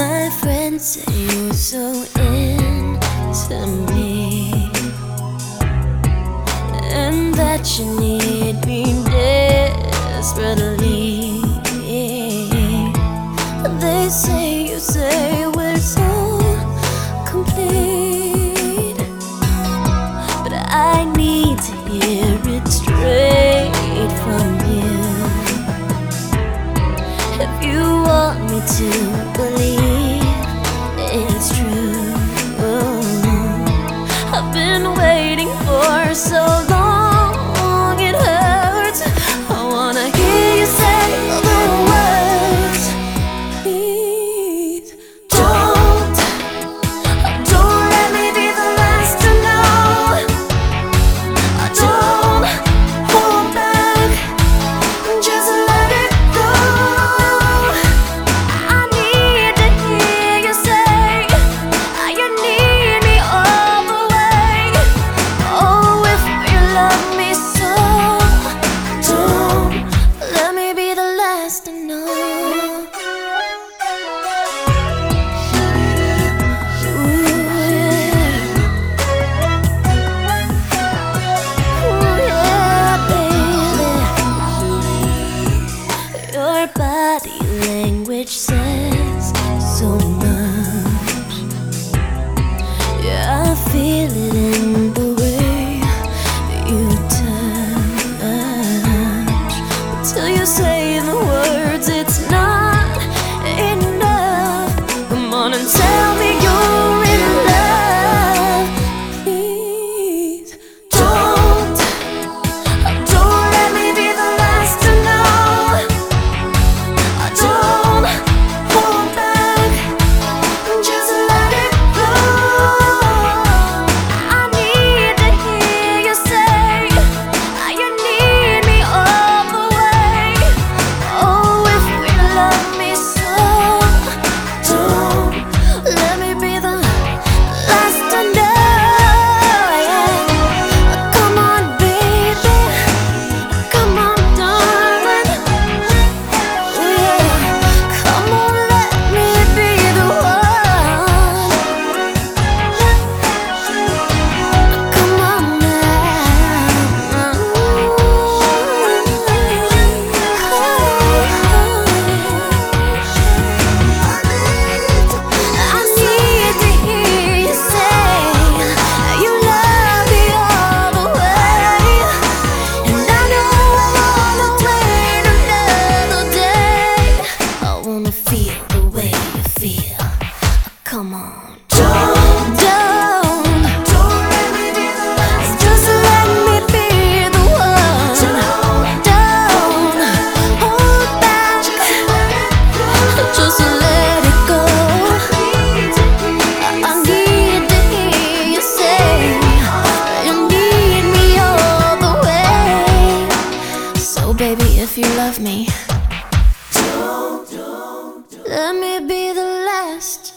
My friends say you're so into me, and that you need me desperately. They say we're so complete, but I need to hear it straight from you. If you want me to believe it's true, I've been waiting for so long, it hurts. I wanna hear you say the words. Please don't let me be the last to know. Don't hold back, just let it go. I need to hear you say you need me all the way. Oh, if you love me so, don't let me be the last to know. Your body language says so much. Yeah, I feel it in the way that you touch. But till you say the words, it's not enough. Come on and tell me you're in love. Please don't let me be the last to know. Don't hold back, just let it go. I need to hear you say you need me all the way. Oh, if you love me so, don't let me be the last to know. Come on, baby, come on, darling. Come on, let me be the one. Come on now. I need to hear you say you love me all the way. And I know I wanna wait another day. I wanna feel the way you feel. Come on. Don't let me be the last. Just let me be the one. Don't hold back. Just let it go. I need to hear you say you need me all the way. So baby, if you love me, let me be the last